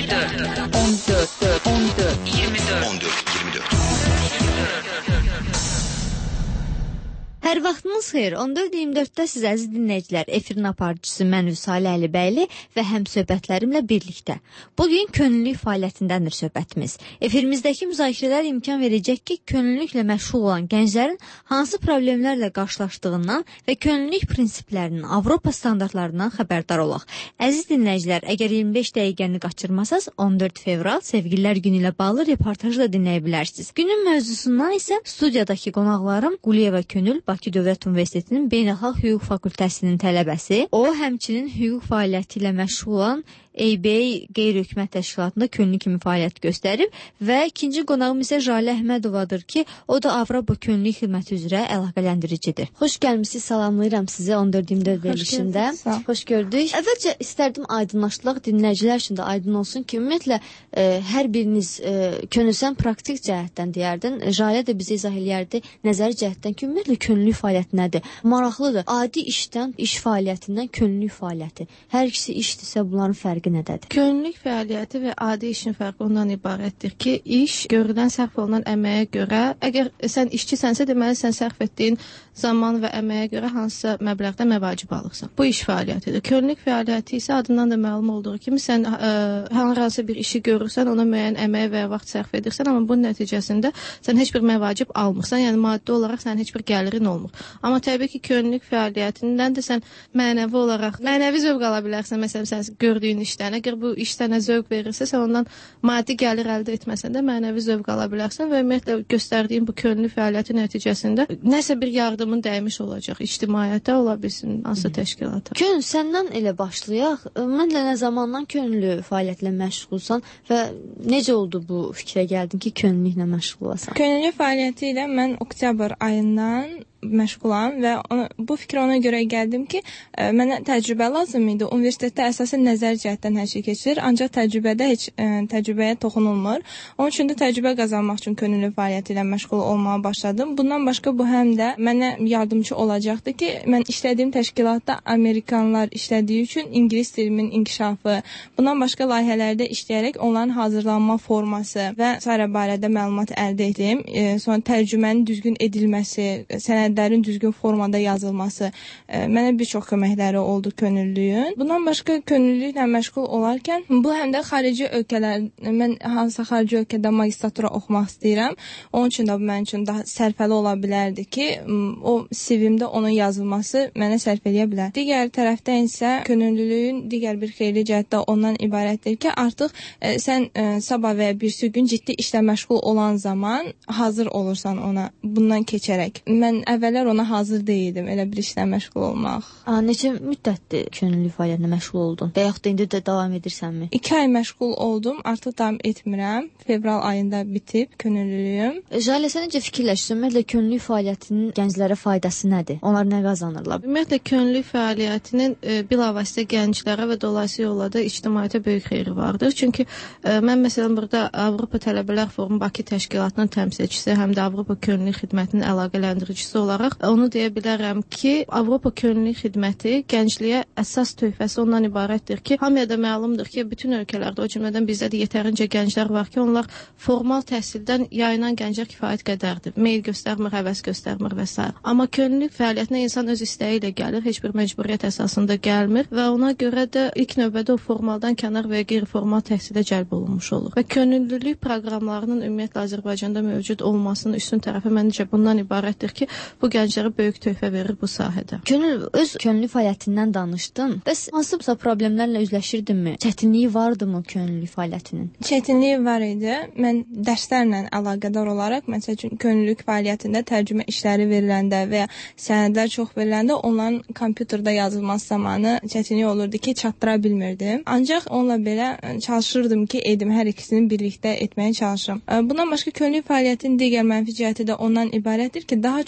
Hər vaxtınız xeyir. 14-24-də siz əziz dinləyicilər, efirin aparıcısı mən Vüsalə Əlibəyli və həmsöhbətlərimlə birlikdə. Bugün könüllülük fəaliyyətindəndir söhbətimiz. Efirimizdəki müzakirələr imkan verəcək ki, könüllülüklə məşğul olan gənclərin hansı problemlərlə qarşılaşdığından və könüllülük prinsiplərinin, Avropa standartlarından xəbərdar olaq. Əziz dinləyicilər, əgər 25 dəqiqəni qaçırmasanız, 14 fevral Sevgililər Günü ilə bağlı reportajı da dinləyə bilərsiniz. Günün mövzusundan isə studiyadakı qonaqlarım Quliyeva Könül, Bakı Dövlət Universitetinin Beynəlxalq Hüquq Fakültəsinin tələbəsi, o həmçinin hüquq fəaliyyəti ilə məşğul olan ABA qeyri-hökumət təşkilatında könüllü kimi fəaliyyət göstərib və ikinci qonağım isə Jalə Əhmədovadır ki, o da Avropa Könüllülük Xidməti üzrə əlaqələndiricidir. Xoş gəlmisiniz, salamlayıram sizi 14-24 verilişində. Xoş gördük. Əvvəlcə istərdim aydınlaşdıraq, dinləyicilər üçün də aydın olsun ki, ümumiyyətlə hər biriniz könülsən praktik cəhətdən deyərdin. Jalə də bizə izah eləyərdi nəzəri cəhətdən ki, ümumiyyətlə könüllülük fəaliyyəti nədir? Maraqlıdır. Adi işdən, iş fəaliyyətindən könüllülük fəaliyyəti. Hər ikisi işdirsə bunların fərqi nədədir? Könüllülük fəaliyyəti və adi işin fərqi ondan ibarətdir ki, iş görülən sərf olunan əməyə görə, əgər sən işçisənsə, deməli sən sərf etdiyin zaman və əməyə görə hansısa məbləğdə məvacib alırsan. Bu iş fəaliyyətidir. Könüllülük fəaliyyəti isə adından da məlum olduğu kimi sən hər hansı bir işi görürsən, ona müəyyən əmək və ya vaxt sərf edirsən, amma bunun nəticəsində sən heç bir məvacib almırsan, yəni maddi olaraq sənin heç bir gəlirin olmur. Amma təbii ki, könüllülük fəaliyyətindən də sən mənəvi olaraq, mənəvi zövq ala bilərsən. Məsələn, sən gördüyün işdən, əgər bu iş sənə zövq verirsə, sən ondan maddi gəlir əldə etməsən də mənəvi zövq ala bilərsən və ümumiyyətlə göstərdiyin bu könüllü fəaliyyəti nəticəsində nəsə bir yardımın dəymiş olacaq, ictimaiyyətə ola bilsin, hansısa təşkilata. Könül, səndən elə başlayaq. Mənlə nə zamandan könüllü fəaliyyətlə məşğulsan və necə oldu bu fikrə gəldin ki, könüllülüklə məşğul olasan? Könüllü fəaliyyəti ilə mən oktyabr ayından məşğulam və bu fikrə ona görə gəldim ki, mənə təcrübə lazım idi. Universitetdə əsasən nəzəri cəhətdən hər şey keçilir, ancaq təcrübədə heç təcrübəyə toxunulmur. Onun üçün də təcrübə qazanmaq üçün könüllü fəaliyyəti ilə məşğul olmağa başladım. Bundan başqa bu həm də mənə yardımcı olacaqdı ki, mən işlədiyim təşkilatda Amerikanlar işlədiyi üçün ingilis dilimin inkişafı, bundan başqa layihələrdə işləyərək onların hazırlanma forması və s. barədə məlumat əldə etdim. Sonra tərcümənin düzgün edilməsi, sənədlərin düzgün formada yazılması mənə bir çox köməkləri oldu könüllülüyün. Bundan başqa könüllülüklə məşğul olarkən bu həm də xarici ölkələr, mən hansısa xarici ölkədə magistratura oxumaq istəyirəm. Onun üçün də bu mənim üçün daha sərfəli ola bilərdi ki, o CV-mdə onun yazılması mənə sərf edə bilər. Digər tərəfdən isə könüllülüyün digər bir xeyirli cəhəti ondan ibarətdir ki, artıq sən sabah və ya birisi gün ciddi işlə məşğul olan zaman hazır olursan ona, bundan keçərək. Mən əvvəllər ona hazır deyildim, elə bir işlə məşğul olmaq. Neçə müddətdir könüllülük fəaliyyətinə məşğul oldun? Və yaxud da indi də davam edirsənmi? 2 ay məşğul oldum, artıq davam etmirəm. Fevral ayında bitib könüllülüyüm. Jalə, sən necə fikirləşirsən? Ümumiyyətlə könüllülük fəaliyyətinin gənclərə faydası nədir? Onlar nə qazanırlar? Ümumiyyətlə könüllülük fəaliyyətinin bilavasitə gənclərə və dolayısıyla yolla da ictimaiyyətə böyük xeyri vardır. Çünki mən məsələn burada Avropa Tələbələr Forumu Bakı təşkilatının təmsilçisi, həm də Avropa Könüllülük Xidmətinin əlaqələndiricisi olaraq onu deyə bilərəm ki, Avropa Könüllülük Xidməti gəncliyə əsas töhfəsi ondan ibarətdir ki, hamıya da məlumdur ki, bütün ölkələrdə, o cümlədən bizdə də yetərincə gənclər var ki, onlar formal təhsildən yayınan gənclər kifayət qədərdir. Meyl göstərmir, həvəs göstərmir və s. Amma könüllülük fəaliyyətinə insan öz istəyi ilə gəlir, heç bir məcburiyyət əsasında gəlmir və ona görə də ilk növbədə o formaldan kənar və qeyri-formal təhsilə cəlb olunmuş olur. Və könüllülük proqramlarının ümumiyyətlə Azərbaycanda mövcud olmasının üstün tərəfi məncə bundan ibarətdir ki, bu gənclərə böyük töhfə verir bu sahədə. Könül, öz könüllü fəaliyyətindən danışdın. Bəs hansısa problemlərlə üzləşirdinmi? Çətinliyi vardımı könüllü fəaliyyətinin? Çətinliyi var idi. Mən dərslərlə əlaqədar olaraq, məsəl üçün könüllülük fəaliyyətində tərcümə işləri veriləndə və ya sənədlər çox veriləndə onların kompüterdə yazılması zamanı çətinlik olurdu ki, çatdıra bilmirdim. Ancaq onunla belə çalışırdım ki, hər ikisini birlikdə etməyə çalışırım. Bundan başqa könüllülük fəaliyyətinin digər mənfi cəhəti də ondan ibarətdir ki, daha çox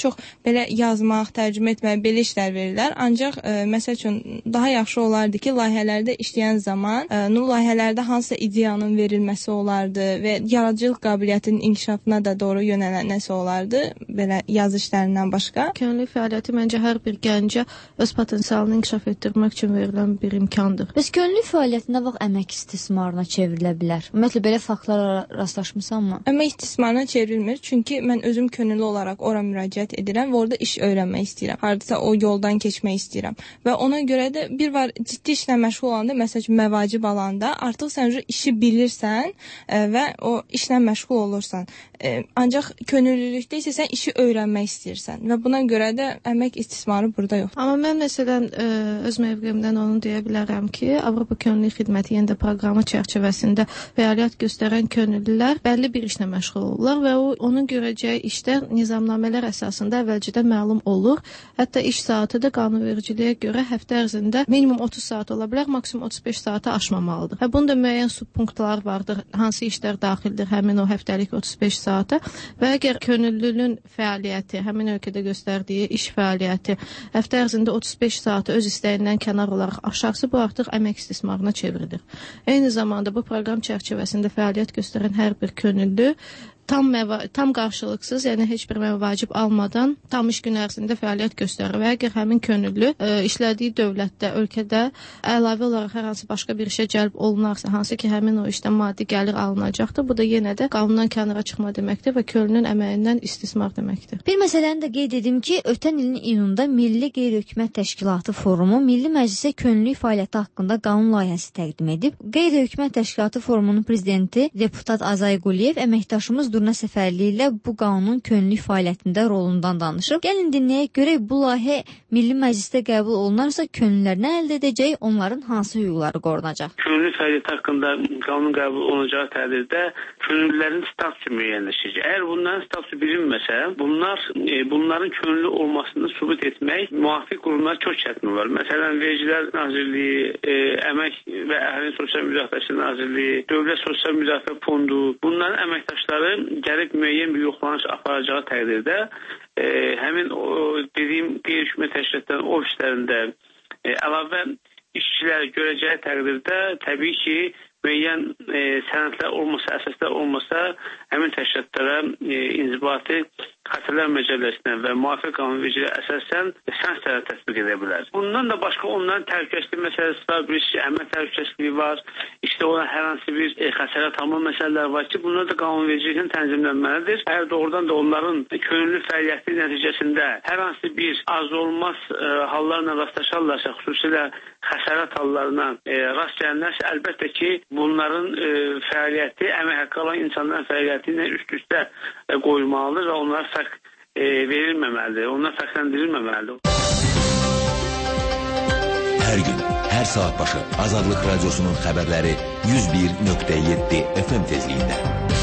belə yazmaq, tərcümə etmək, belə işlər verirlər. Ancaq məsəl üçün daha yaxşı olardı ki, layihələrdə işləyən zaman layihələrdə hansısa ideyanın verilməsi olardı və yaradıcılıq qabiliyyətinin inkişafına da doğru yönələn nəsə olardı, belə yazı işlərindən başqa. Könüllü fəaliyyəti məncə hər bir gəncə öz potensialını inkişaf etdirmək üçün verilən bir imkandır. Bəs könüllü fəaliyyət nə vaxt əmək istismarına çevrilə bilər? Ümumiyyətlə belə faktlara rastlaşmısanmı? Əmək istismarına çevrilmir, çünki mən özüm könüllü olaraq ora müraciət edirəm və orada iş öyrənmək istəyirəm. Hardasa o yoldan keçmək istəyirəm. Və ona görə də bir var ciddi işlə məşğul olanda, məsələn məvacib alanda artıq sən işi bilirsən və o işlə məşğul olursan. Ancaq könüllülükdə isə sən işi öyrənmək istəyirsən və buna görə də əmək istismarı burada yoxdur. Amma mən məsələn öz mövqeyimdən onu deyə bilərəm ki, Avropa Könüllü Xidməti yeni proqramı çərçivəsində fəaliyyət göstərən könüllülər bəlli bir işlə məşğul olurlar və onun görəcəyi işlər nizamnamələr əsasında əvvəlcədən məlum olur. Hətta iş saatı da qanunvericiliyə görə həftə ərzində minimum 30 saat ola bilər, maksimum 35 saatı aşmamalıdır. Bunda müəyyən subpunktlar vardır, hansı işlər daxildir həmin o həftəlik 35 saata və əgər könüllünün fəaliyyəti, həmin ölkədə göstərdiyi iş fəaliyyəti həftə ərzində 35 saatı öz istəyindən kənar olaraq aşarsa, bu artıq əmək istismarına çevrilir. Eyni zamanda bu proqram çərçivəsində fəaliyyət göstərən hər bir könüllü tam qarşılıqsız, yəni heç bir məvacib almadan tam iş gün ərzində fəaliyyət göstərir və əgər həmin könüllü işlədiyi dövlətdə, ölkədə əlavə olaraq hər hansı başqa bir işə cəlb olunarsa, hansı ki həmin o işdən maddi gəlir alınacaqdır, bu da yenə də qanundan kənara çıxma deməkdir və könüllünün əməyindən istismar deməkdir. Bir məsələni də qeyd edim ki, ötən ilin iyununda Milli Qeyri-Hökumət Təşkilatı Forumu Milli Məclisə könüllülük fəaliyyəti haqqında qanun layihəsi təqdim edib. Qeyri-Hökumət Təşkilatı Forumunun prezidenti deputat Azay Quliyev əməkdaşımız Durna Səfərli ilə bu qanunun könüllülük fəaliyyətində rolundan danışıb. Gəlin dinləyək, görək bu layihə Milli Məclisdə qəbul olunarsa könüllülər nə əldə edəcək, onların hansı hüquqları qorunacaq? Könüllülük fəaliyyəti haqqında qanun qəbul olunacağı təqdirdə könüllülərin statusu müəyyənləşəcək. Əgər bunların statusu bilinməsə, bunların könüllü olmasını sübut etmək müvafiq qurumlar çox çətin olar. Məsələn, Vergilər Nazirliyi, Əmək və Əhalinin Sosial Müdafiəsi Nazirliyi, Dövlət Sosial Müdafiə Fondu, bunların əməkdaşları gəlib müəyyən bir yoxlanış aparacağı təqdirdə həmin o dediyim qeyri-hökumət təşkilatların ofislərində əlavə işçilər görəcəyi təqdirdə təbii ki, müəyyən sənədlər olmasa, əsaslar olmasa həmin təşkilatlara inzibati xəstələr məcəlləsinə və müvafiq qanunvericiliyə əsasən sanksiyalar tətbiq edə bilər. Bundan da başqa onların təhlükəsizlik məsələsi var, bir əmək təhlükəsizliyi var, işte olan hər hansı bir xəsarət alma məsələləri var ki, bunlar da qanunvericiliklə tənzimlənməlidir. Əgər doğrudan da onların könüllü fəaliyyəti nəticəsində hər hansı bir az olmaz hallarla rastlaşarlarsa, xüsusilə xəsarət hallarına rast gələnlərsə, əlbəttə ki, bunların fəaliyyəti əmək haqqı alan insanların fəaliyyəti ilə üst-üstə qoyulmalıdır və onlara fərq verilməməlidir, onlar fərqləndirilməməlidir. Hər gün, hər saat başı Azadlıq Radiosunun xəbərləri 101.7 FM tezliyində.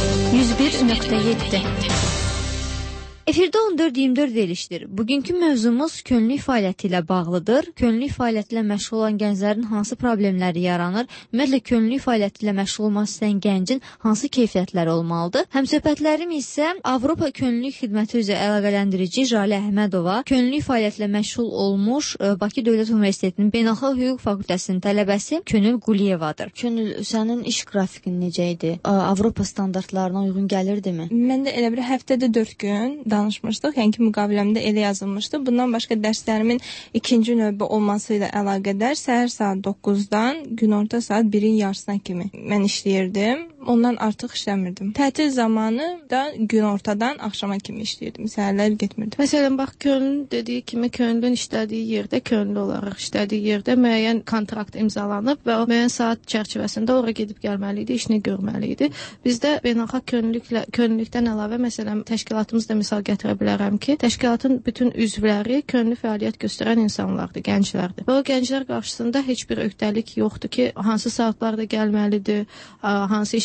101.7 Efirdə 14-24 verilişdir. Bugünkü mövzumuz könüllülük fəaliyyəti ilə bağlıdır. Könüllülük fəaliyyəti ilə məşğul olan gənclərin hansı problemləri yaranır? Ümumiyyətlə, könüllülük fəaliyyəti ilə məşğul olmaq istəyən gəncin hansı keyfiyyətləri olmalıdır? Həmsöhbətlərim isə Avropa Könüllülük Xidməti üzrə əlaqələndirici Jalə Əhmədova, könüllülük fəaliyyəti ilə məşğul olmuş Bakı Dövlət Universitetinin Beynəlxalq Hüquq Fakültəsinin tələbəsi Könül Quliyevadır. Könül, sənin iş qrafikin necə idi? Avropa standartlarına uyğun gəlirdimi? Məndə elə bir həftədə 4 gün danışmışdıq. Yəni ki, müqaviləmdə elə yazılmışdı. Bundan başqa dərslərimin ikinci növbə olması ilə əlaqədar səhər saat 9-dan günorta saat 1-in yarısına kimi mən işləyirdim. Ondan artıq işləmirdim. Tətil zamanı da günortadan axşama kimi işləyirdim. Səhərlər getmirdim. Məsələn, bax, könüllünün dediyi kimi könüllünün işlədiyi yerdə, könüllü olaraq işlədiyi yerdə müəyyən kontrakt imzalanıb və o müəyyən saat çərçivəsində ora gedib gəlməli idi, işini görməli idi. Bizdə beynəlxalq könüllülükdən əlavə, məsələn, təşkilatımızda misal gətirə bilərəm ki, təşkilatın bütün üzvləri könüllü fəaliyyət göstərən insanlardır, gənclərdir. Və o gənclər qarşısında heç bir öhdəlik yoxdur ki, hansı saatlarda gəlməlidir, hansı işi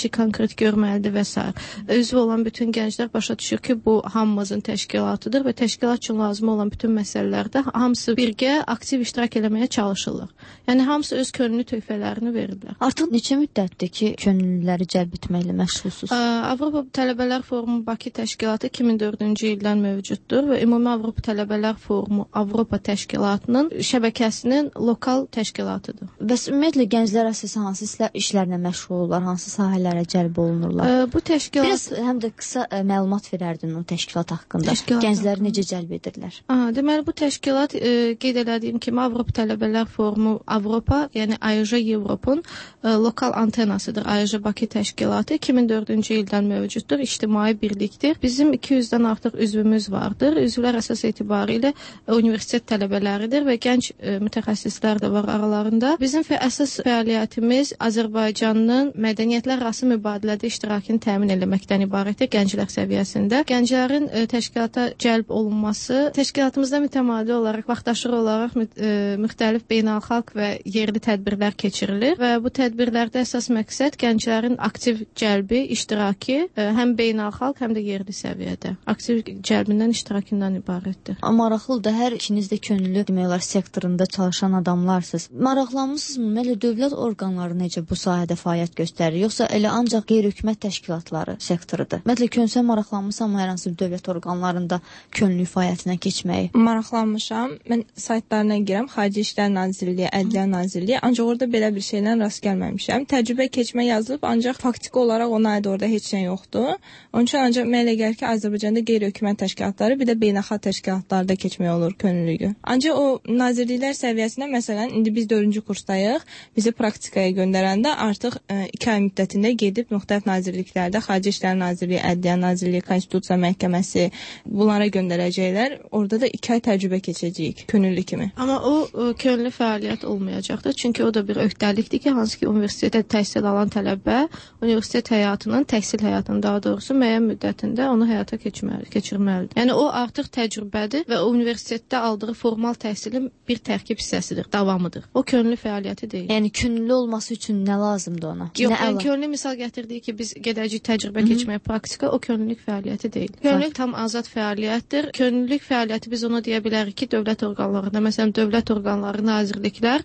işi konkret görməlidir və s. Üzv olan bütün gənclər başa düşür ki, bu hamımızın təşkilatıdır və təşkilat üçün lazım olan bütün məsələlərdə hamısı birgə aktiv iştirak eləməyə çalışırlar. Yəni hamısı öz könüllü töhfələrini verirlər. Artıq neçə müddətdir ki, könüllüləri cəlb etməklə məşğulsunuz? Avropa Tələbələr Forumu Bakı təşkilatı 2004-cü ildən mövcuddur və Ümumi Avropa Tələbələr Forumu Avropa təşkilatının şəbəkəsinin lokal təşkilatıdır. Bəs ümumiyyətlə gənclər əsasən hansı işlərlə məşğul olurlar, hansı sahələrə cəlb olunurlar? Bu təşkilat biraz həm də qısa məlumat verərdin o təşkilat haqqında. Gəncləri necə cəlb edirlər? Deməli bu təşkilat qeyd elədiyim kimi Avropa Tələbələr Forumu Avropa, yəni AYJ Evropun lokal antenasıdır. AYJ Bakı təşkilatı 2004-cü ildən mövcuddur, ictimai birlikdir. Bizim 200-dən artıq üzvümüz vardır. Üzvlər əsas etibarilə universitet tələbələridir və gənc mütəxəssislər də var aralarında. Bizim əsas fəaliyyətimiz Azərbaycanın mədəniyyətlər arası mübadilədə iştirakını təmin etməkdən ibarətdir gənclər səviyyəsində. Gənclərin təşkilata cəlb olunması təşkilatımızda mütəmadi olaraq, vaxtaşırı olaraq müxtəlif beynəlxalq və yerli tədbirlər keçirilir və bu tədbirlərdə əsas məqsəd gənclərin aktiv cəlbi, iştirakı həm beynəlxalq, həm də yerli səviyyədə aktiv cəlbindən, iştirakından ibarətdir. Maraqlıdır, hər ikiniz də könüllü demək olar sektorunda çalışan adamlarsınız. Maraqlanmısınızmı? Ümumiyyətlə dövlət orqanları necə bu sahədə fəaliyyət göstərir, yoxsa elə ancaq qeyri-hökumət təşkilatları sektorudur? Ümumiyyətlə könülsə maraqlanmısan hər hansı bir dövlət orqanlarında könüllü fəaliyyətinə keçməyi? Maraqlanmışam. Mən saytlarına girəm, Xarici İşlər Nazirliyi, Ədliyyə Nazirliyi, ancaq orada belə bir şeylə rast gəlməmişəm. Təcrübə keçmə yazılıb, ancaq faktiki olaraq ona aid orada heç nə yoxdur. Onun üçün ancaq mənə gəlir ki, Azərbaycanda qeyri-hökumət təşkilatları, bir də beynəlxalq təşkilatlarda keçmək olur könüllüyü. Ancaq o nazirliklər səviyyəsində, məsələn, indi biz 4-cü kursdayıq, bizi praktikaya göndərəndə artıq 2 ay müddətində gedib müxtəlif nazirliklərdə, Xarici İşlər Nazirliyi, Ədliyyə Nazirliyi, Konstitusiya Məhkəməsi bunlara göndərəcəklər. Orada da 2 ay təcrübə keçəcəyik könüllü kimi. Amma o könüllü fəaliyyət olmayacaqdır. Çünki o da bir öhdəlikdir ki, hansı ki universitetdə təhsil alan tələbə universitet həyatının, təhsil həyatının daha doğrusu müəyyən müddətində onu həyata keçirməlidir. Yəni o artıq təcrübədir və universitetdə aldığı formal təhsilin bir tərkib hissəsidir, davamıdır. O könüllü fəaliyyəti deyil. Yəni könüllü olması üçün nə lazımdır ona? Yox, yəni könüllü misal gətirdik ki, biz gedəcəyik təcrübə keçməyə praktika, o könüllülük fəaliyyəti deyil. Könüllülük tam azad fəaliyyətdir. Könüllülük fəaliyyəti biz ona deyə bilərik ki, dövlət orqanlarında, məsələn, dövlət orqanları, nazirliklər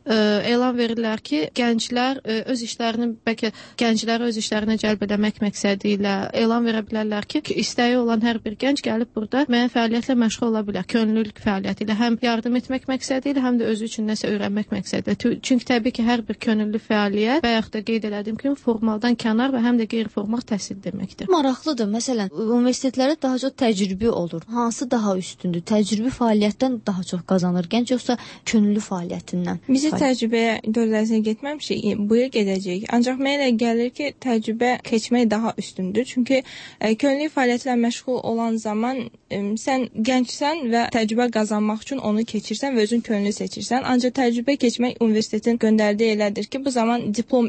elan verirlər ki, gənclər öz işlərini, bəlkə gəncləri öz işlərinə cəlb etmək məqsədi ilə elan verə bilərlər ki, istəyi olan hər bir gənc gəlib burada müəyyən fəaliyyətlə məşğul ola bilər. Könüllülük fəaliyyəti ilə həm yardım etmək məqsədi ilə, həm də özü üçün nəsə öyrənmək məqsədi ilə. Çünki təbii ki, hər bir könüllü fəaliyyət bayaq da qeyd elədiyim kimi formaldan kənar və həm də qeyri-formal təhsil deməkdir. Maraqlıdır. Məsələn, universitetlərdə daha çox təcrübə olur. Hansı daha üstündür? Təcrübə fəaliyyətdən daha çox qazanır gənc, yoxsa könüllü fəaliyyətindən? Biz təcrübəyə dövlətinə getməmişik, bu il gedəcəyik. Ancaq mənə gəlir ki, təcrübə keçmək daha üstündür. Çünki könüllü fəaliyyətlə məşğul olan zaman sən gəncsən və təcrübə qazanmaq üçün onu keçirsən və özün könüllü seçirsən. Ancaq təcrübə keçmək universitetin göndərdiyi elədir ki, bu zaman diplom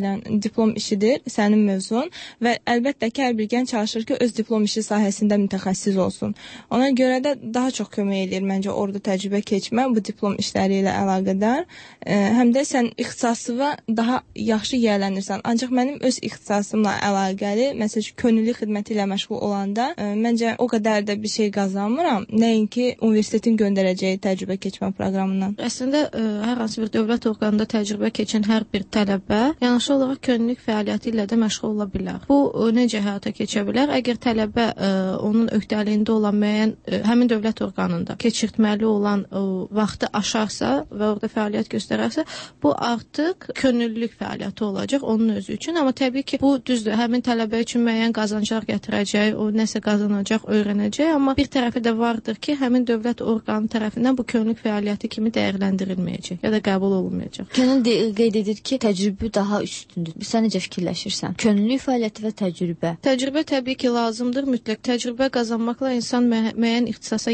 işidir sənin mövzun və əlbəttə ki, hər bir gənc çalışır ki, öz diplom işi sahəsində mütəxəssis olsun. Ona görə də daha çox kömək edir məncə orada təcrübə keçmə bu diplom işləri ilə əlaqədar. Həm də sən ixtisasına daha yaxşı yiyələnirsən. Ancaq mənim öz ixtisasımla əlaqəli, məsələn, könüllü xidməti ilə məşğul olanda məncə o qədər də bir şey qazanmıram, nəinki universitetin göndərəcəyi təcrübə keçmə proqramından. Əslində hər hansı bir dövlət orqanında təcrübə keçən hər bir tələbə yanaşı olaraq könüllülük fəaliyyəti ilə də məşğul ola bilər. Bu necə həyata keçə bilər? Əgər tələbə onun öhdəliyində olan müəyyən həmin dövlət orqanında keçirtməli olan vaxtı aşarsa və orada fəaliyyət göstərərsə, bu artıq könüllülük fəaliyyəti olacaq onun özü üçün. Amma təbii ki, bu düzdür, həmin tələbə üçün müəyyən qazanclar gətirəcək, o nəsə qazanacaq, öyrənəcək, amma bir tərəfi də vardır ki, həmin dövlət orqanı tərəfindən bu könüllülük fəaliyyəti kimi dəyərləndirilməyəcək ya da qəbul olunmayacaq. Könül qeyd edir ki, təcrübə daha üstündür. Sən necə fikirləşirsən? Könüllülük fəaliyyəti və təcrübə. Təcrübə təbii ki, lazımdır, mütləq. Təcrübə qazanmaqla insan müəyyən ixtisasa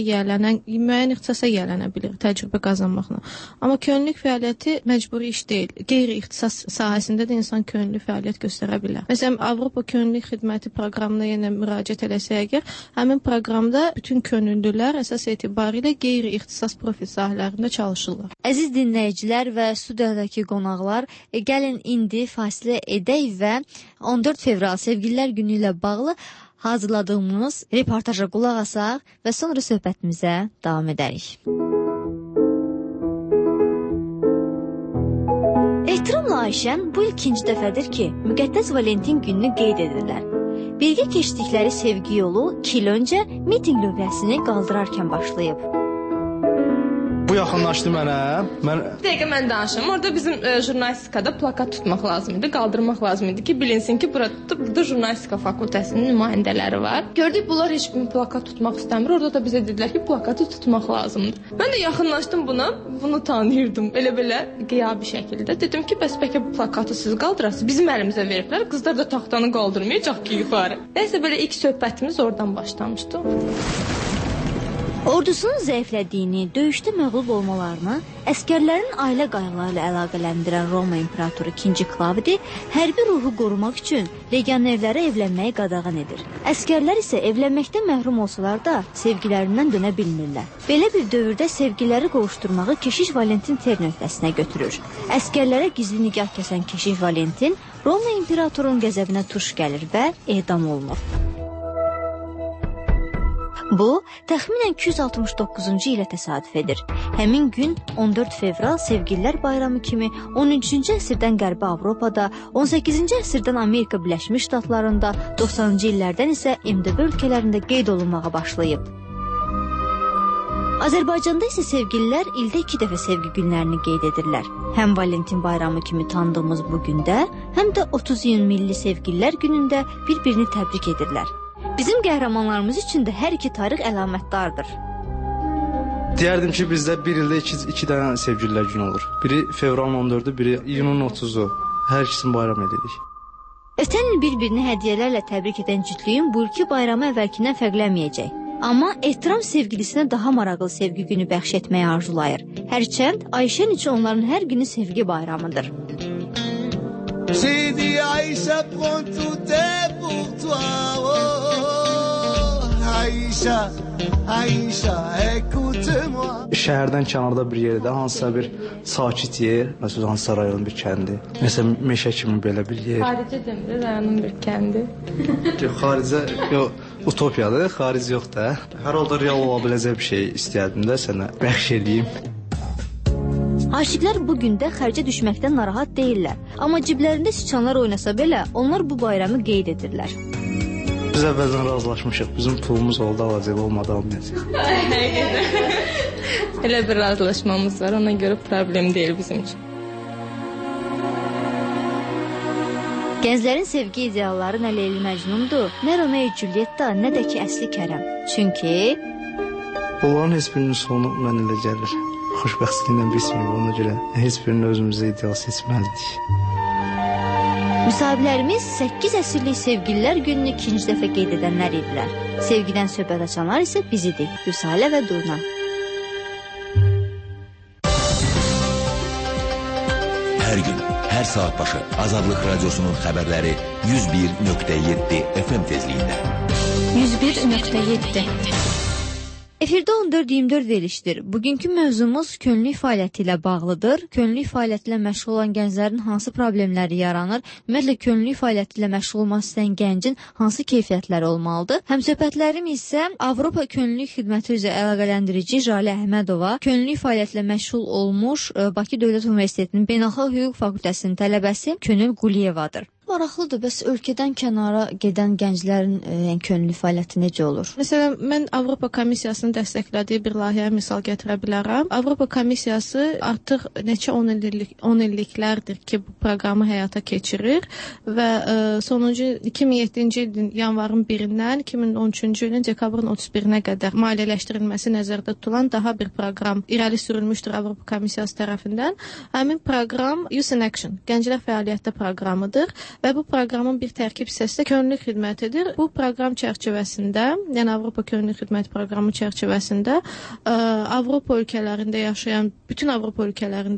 yiyələnə bilir təcrübə qazanmaqla. Amma könüllülük fəaliyyəti məcburi iş deyil. Qeyri-ixtisas sahəsində də insan könüllü fəaliyyət göstərə bilər. Məsələn, Avropa Könüllülük Xidməti proqramına yenə müraciət eləsək əgər, həmin proqram proqramda bütün könüllülər əsas etibarilə qeyri-ixtisas profil sahələrində çalışırlar. Əziz dinləyicilər və studiyadakı qonaqlar, gəlin indi fasilə edək və 14 fevral Sevgililər Günü ilə bağlı hazırladığımız reportaja qulaq asaq və sonra söhbətimizə davam edərik. Ehtiramla Ayşən bu il ikinci dəfədir ki, Müqəddəs Valentin gününü qeyd edirlər. Birgə keçdikləri sevgi yolu 2 il öncə mitinq lövhəsini qaldırarkən başlayıb. Bu yaxınlaşdı mənə. Bir dəqiqə mən danışım. Orada bizim jurnalistikada plakat tutmaq lazım idi, qaldırmaq lazım idi ki, bilinsin ki, burada jurnalistika fakültəsinin nümayəndələri var. Gördük, bunlar heç bir plakat tutmaq istəmir. Orada da bizə dedilər ki, plakatı tutmaq lazımdır. Mən də yaxınlaşdım buna, bunu tanıyırdım. Elə-belə qiyabi şəkildə. Dedim ki, bəs bəlkə bu plakatı siz qaldırasınız. Bizim əlimizə veriblər. Qızlar da taxtanı qaldırmayacaq ki, yuxarı. Nəysə, belə ilk söhbətimiz oradan başlamışdı. Ordusunun zəiflədiyini, döyüşdə məğlub olmalarını, əskərlərin ailə qayğıları ilə əlaqələndirən Roma İmperatoru 2. Klavdi hərbi ruhu qorumaq üçün legionerlərə evlənməyi qadağan edir. Əskərlər isə evlənməkdən məhrum olsalar da sevgilərindən dönə bilmirlər. Belə bir dövrdə sevgiləri qovuşturmağı Keşiş Valentin ter nöqtəsinə götürür. Əskərlərə gizli nikah kəsən Keşiş Valentin Roma İmperatorunun qəzəbinə tuş gəlir və edam olunur. Bu, təxminən 269-cu ilə təsadüf edir. Həmin gün 14 fevral Sevgililər Bayramı kimi 13-cü əsrdən Qərbi Avropada, 18-ci əsrdən Amerika Birləşmiş Ştatlarında, 90-cı illərdən isə MDB ölkələrində qeyd olunmağa başlayıb. Azərbaycanda isə sevgililər ildə 2 dəfə sevgi günlərini qeyd edirlər. Həm Valentin bayramı kimi tanıdığımız bu gündə, həm də 30 iyun Milli Sevgililər günündə bir-birini təbrik edirlər. Bizim qəhrəmanlarımız üçün də hər iki tarix əlamətdardır. Deyərdim ki, bizdə bir ildə iki dənə sevgililər günü olur. Biri fevralın 14-ü, biri iyunun 30-u. Hər ikisini bayram edirik. Ötən il bir-birini hədiyyələrlə təbrik edən cütlüyün bu ilki bayramı əvvəlkindən fərqlənməyəcək. Amma ehtiram sevgilisinə daha maraqlı sevgi günü bəxş etməyi arzulayır. Hərçənd Ayşən üçün onların hər günü sevgi bayramıdır. J'ai dit Aïcha, prends tout est pour toi. Aïcha, Aïcha, écoute-moi. Şəhərdən kənarda bir yerdə, hansısa bir sakit yer, məsələn, hansısa rayonun bir kəndi, məsələn, meşə kimi belə bir yer. Xaricə demir, rayonun bir kəndi. Xaricə, utopiyadır, xaric yox da. Hər halda real ola biləcək bir şey istəyərdim də sənə bəxş edeyim. Aşıqlar bu gündə xərcə düşməkdən narahat deyirlər. Amma ciblərində siçanlar oynasa belə, onlar bu bayramı qeyd edirlər. Biz əvvəldən razılaşmışıq. Bizim pulumuz oldu, alacaq, olmadı, almayacaq. Elə bir razılaşmamız var, ona görə problem deyil bizim üçün. Gənclərin sevgi idealları nə Leyli Məcnundur, nə Romeo Julietta, nə də ki əsli Kərəm. Çünki onların heç birinin sonu mən elə gəlir. Xoşbəxtliklə bitməyib, ona görə heç birini özümüzə ideal seçməzdik. Müsahiblərimiz 8 əsrlik Sevgililər gününü ikinci dəfə qeyd edənlər idilər. Sevgidən söhbət açanlar isə biz idik, Rüsalə və Durna. Hər gün, hər saat başı Azadlıq Radiosunun xəbərləri 101.7 FM tezliyində. 101.7 Efirdə 14-24 verilişdir. Bugünkü mövzumuz könüllülük fəaliyyəti ilə bağlıdır. Könüllülük fəaliyyəti ilə məşğul olan gənclərin hansı problemləri yaranır? Ümumiyyətlə, könüllülük fəaliyyəti ilə məşğul olmaq istəyən gəncin hansı keyfiyyətləri olmalıdır? Həmsöhbətlərim isə Avropa Könüllülük Xidməti üzrə əlaqələndirici Jalə Əhmədova, könüllülük fəaliyyəti ilə məşğul olmuş Bakı Dövlət Universitetinin Beynəlxalq Hüquq Fakültəsinin tələbəsi Könül Quliyevadır. Maraqlıdır, bəs ölkədən kənara gedən gənclərin könüllü fəaliyyəti necə olur? Məsələn, mən Avropa Komissiyasının dəstəklədiyi bir layihəyə misal gətirə bilərəm. Avropa Komissiyası artıq neçə 10 illiklərdir ki, bu proqramı həyata keçirir və sonuncu 2007-ci ilin yanvarın 1-dən 2013-cü ilin dekabrın 31-nə qədər maliyyələşdirilməsi nəzərdə tutulan daha bir proqram irəli sürülmüşdür Avropa Komissiyası tərəfindən. Həmin proqram Youth in Action, gənclər fəaliyyətdə proqramıdır. Və bu proqramın bir tərkib hissəsi də könüllülük xidmətidir. Bu proqram çərçivəsində, yəni Avropa Könüllülük Xidməti proqramı çərçivəsində Avropa ölkələrində yaşayan, bütün Avropa ölkələrində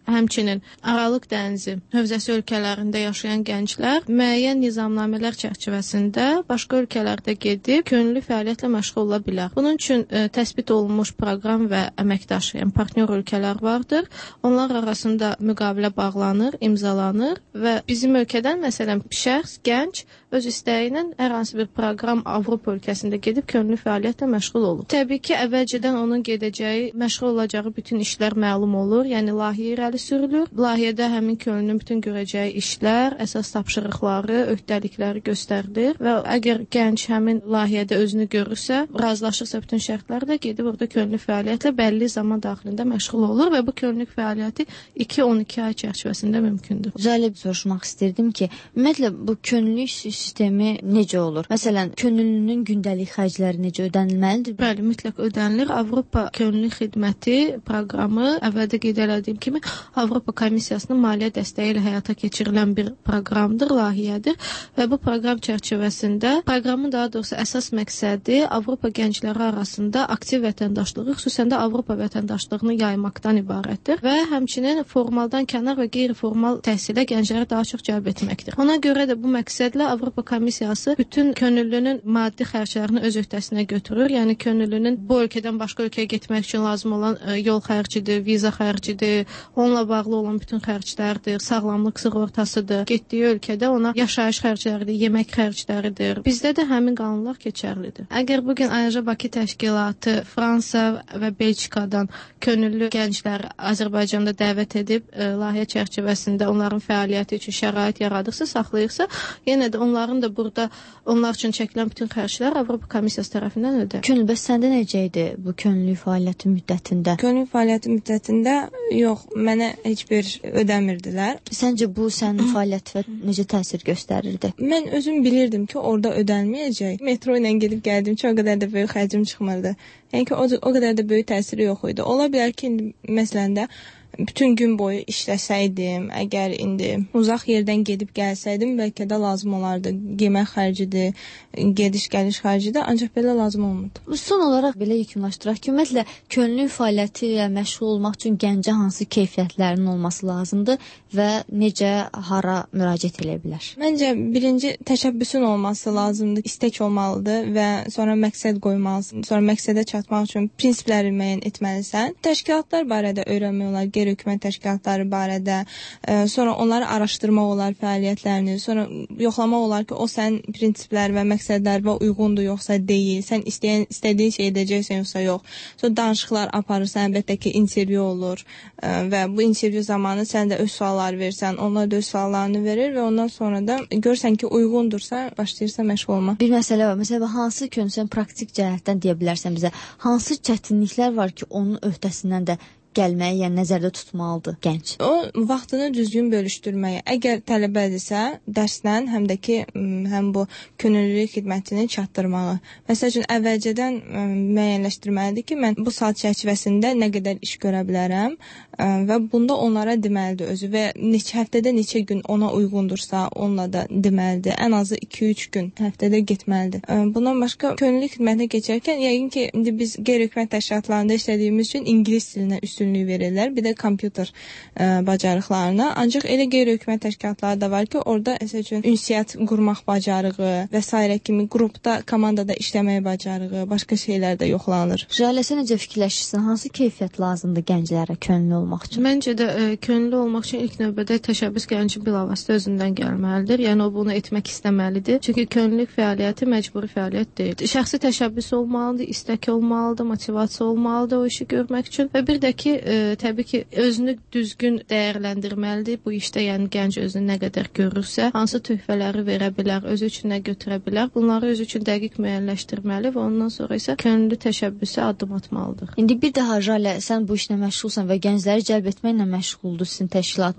həmçinin Aralıq dənizi hövzəsi ölkələrində yaşayan gənclər müəyyən nizamnamələr çərçivəsində başqa ölkələrdə gedib könüllü fəaliyyətlə məşğul ola bilər. Bunun üçün təsbit olunmuş proqram və əməkdaş, yəni partnyor ölkələr vardır. Onlar arasında müqavilə bağlanır, imzalanır və bizim ölkədən məsələn şəxs, gənc öz istəyi ilə hər hansı bir proqram Avropa ölkəsində gedib könüllü fəaliyyətlə məşğul olur. Təbii ki, əvvəlcədən onun gedəcəyi, məşğul olacağı bütün işlər məlum olur, yəni layihə irəli sürülür. Layihədə həmin könüllünün bütün görəcəyi işlər, əsas tapşırıqları, öhdəlikləri göstərilir və əgər gənc həmin layihədə özünü görürsə, razılaşırsa bütün şərtlərdə gedib orada könüllü fəaliyyətlə bəlli zaman daxilində məşğul olur və bu könüllü fəaliyyəti 2-12 ay çərçivəsində mümkündür. Zəli soruşmaq istirdim ki, ümumiyyətlə bu könüllülük sistemi necə olur? Məsələn, könüllünün gündəlik xərcləri necə ödənilməlidir? Bəli, mütləq ödənilir. Avropa Könüllü Xidməti proqramı əvvəldə qeyd etdiyim kimi Avropa Komissiyasının maliyyə dəstəyi ilə həyata keçirilən bir proqramdır, layihədir və bu proqram çərçivəsində proqramın daha doğrusu əsas məqsədi Avropa gəncləri arasında aktiv vətəndaşlığı, xüsusən də Avropa vətəndaşlığını yaymaqdan ibarətdir və həmçinin formaldan kənar və qeyri-formal təhsilə gəncləri daha çox cəlb etməkdir. Ona görə də bu məqsədlə Avropa Komissiyası bütün könüllünün maddi xərclərini öz öhdəsinə götürür. Yəni könüllünün bu ölkədən başqa ölkəyə getmək üçün lazım olan yol xərcidir, viza xərcidir, onunla bağlı olan bütün xərclərdir, sağlamlıq sığortasıdır. Getdiyi ölkədə ona yaşayış xərcləridir, yemək xərcləridir. Bizdə də həmin qanunlar keçərlidir. Əgər bu gün AYAJ Bakı təşkilatı Fransa və Belçikadan könüllü gəncləri Azərbaycanda dəvət edib layihə çərçivəsində onların fəaliyyəti üçün şərait yaradırsa, saxlayırsa, yenə də onların da burada onlar üçün çəkilən bütün xərclər Avropa Komissiyası tərəfindən ödənilir. Könül, bəs səndə necə idi bu könüllü fəaliyyəti müddətində? Könüllü fəaliyyəti müddətində yox, mənə heç bir ödəmirdilər. Səncə bu sənin fəaliyyətinə necə təsir göstərirdi? Mən özüm bilirdim ki, orada ödənməyəcək. Metro ilə gedib gəldim ki, o qədər də böyük xərcim çıxmırdı. Yəni ki, o qədər də böyük təsiri yox idi. Ola bilər ki, məsələn də bütün gün boyu işləsəydim, əgər indi uzaq yerdən gedib gəlsəydim, bəlkə də lazım olardı. Yemək xərcidir, gediş-gəliş xərcidir, ancaq belə lazım olmurdu. Son olaraq belə yekunlaşdıraq ki, ümumiyyətlə könüllü fəaliyyəti ilə məşğul olmaq üçün gəncə hansı keyfiyyətlərin olması lazımdır və necə, hara müraciət edə bilər? Məncə birinci təşəbbüsün olması lazımdır, istək olmalıdır və sonra məqsəd qoymalısan. Sonra məqsədə çatmaq üçün prinsipləri müəyyən etməlisən. Təşkilatlar barədə öyrənmək olar, qeyri-hökumət təşkilatları barədə, sonra onları araşdırmaq olar fəaliyyətlərini, sonra yoxlamaq olar ki, o sənin prinsiplər və məqsədlərinə uyğundur yoxsa deyil, sən istədiyin şey edəcəksən yoxsa yox. Sonra danışıqlar aparırsan, əlbəttə ki, intervyu olur və bu intervyu zamanı sən də öz suallar versən, onlar da öz suallarını verir və ondan sonra da görsən ki, uyğundursa, başlayırsan məşğul olmaq. Bir məsələ var, məsələn, hansı sən praktik cəhətdən deyə bilərsən bizə, hansı çətinliklər var ki, onun öhdəsindən də gəlməyi, yəni nəzərdə tutmalıdır gənc? O, vaxtını düzgün bölüşdürməyi. Əgər tələbədirsə, dərslə həm də ki, həm bu könüllülük xidmətini çatdırmağı. Məsəl üçün, əvvəlcədən müəyyənləşdirməlidir ki, mən bu saat çərçivəsində nə qədər iş görə bilərəm və bunda onlara deməlidir özü və həftədə neçə gün ona uyğundursa, onunla da deməlidir. Ən azı 2-3 gün həftədə getməlidir. Bundan başqa, könüllülük xidmətinə keçərkən, yəqin ki, indi biz qeyri-hökumət təşkilatlarında işlədiyimiz üçün ingilis dilinə üstünlük verirlər, bir də kompüter bacarıqlarına. Ancaq elə qeyri-hökumət təşkilatları da var ki, orada məsəl üçün ünsiyyət qurmaq bacarığı və s. kimi qrupda, komandada işləmək bacarığı, başqa şeylər də yoxlanır. Jalə, sən necə fikirləşirsən? Hansı keyfiyyət lazımdır gənclərə könüllü olmaq üçün? Məncə də könüllü olmaq üçün ilk növbədə təşəbbüs gəncin bilavasitə özündən gəlməlidir. Yəni o bunu etmək istəməlidir. Çünki könüllülük fəaliyyəti məcburi fəaliyyət deyil. Şəxsi təşəbbüs olmalıdır, istək olmalıdır, motivasiya olmalıdır o işi görmək üçün və bir də ki, təbii ki, özünü düzgün dəyərləndirməlidir. Bu işdə yəni gənc özünü nə qədər görürsə, hansı töhfələri verə bilər, özü üçün nə götürə bilər, bunları özü üçün dəqiq müəyyənləşdirməli və ondan sonra isə könüllü təşəbbüsə addım atmalıdır. İndi bir daha Jalə, sən bu işlə məşğulsan və gəncləri cəlb etməklə məşğuldur sizin təşkilatınız.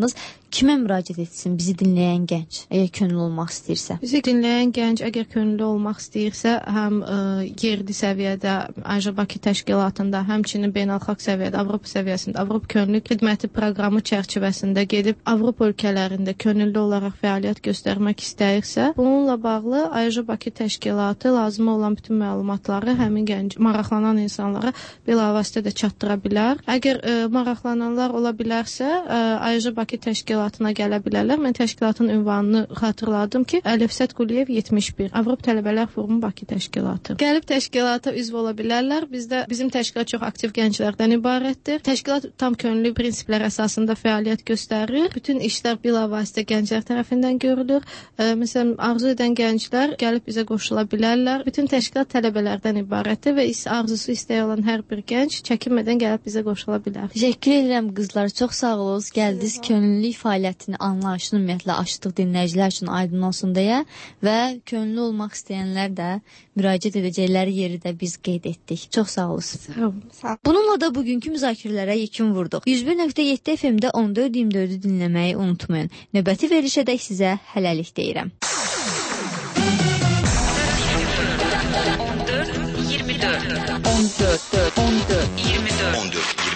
Kimə müraciət etsin bizi dinləyən gənc, əgər könüllü olmaq istəyirsə? Bizi dinləyən gənc əgər könüllü olmaq istəyirsə, həm yerli səviyyədə AJO Bakı təşkilatında, həmçinin beynəlxalq səviyyədə, Avropa səviyyəsində, Avropa könüllü xidməti proqramı çərçivəsində gedib Avropa ölkələrində könüllü olaraq fəaliyyət göstərmək istəyirsə, bununla bağlı AJO Bakı təşkilatı lazım olan bütün məlumatları həmin gənc maraqlanan insanlara bilavasitə də çatdıra bilər. Əgər maraqlananlar ola bilərsə, AJO Bakı təşkilatına gələ bilərlər. Mən təşkilatın ünvanını xatırladım ki, Əlifsət Quliyev 71, Avropa Tələbələr Forumu Bakı təşkilatı. Gəlib təşkilata üzv ola bilərlər. Bizim təşkilat çox aktiv gənclərdən ibarətdir. Təşkilat tam könüllü prinsiplər əsasında fəaliyyət göstərir. Bütün işlər bilavasitə gənclər tərəfindən görülür. Məsələn, arzu edən gənclər gəlib bizə qoşula bilərlər. Bütün təşkilat tələbələrdən ibarətdir və arzusu istəyi olan hər bir gənc çəkinmədən gəlib bizə qoşula bilər. Təşəkkür edirəm qızlar, çox sağ olun. Gəldiniz, könüllülük fəaliyyətini, anlayışını ümumiyyətlə açdıq dinləyicilər üçün aydın olsun deyə və könüllü olmaq istəyənlər də müraciət edəcəkləri yeri də biz qeyd etdik. Çox sağ olun. Sağ olun. Bununla da bugünkü müzakirələrə yekun vurduq. 101.7 FM-də 14-24-ü dinləməyi unutmayın. Növbəti verilişədək sizə hələlik deyirəm. 14 24 14 24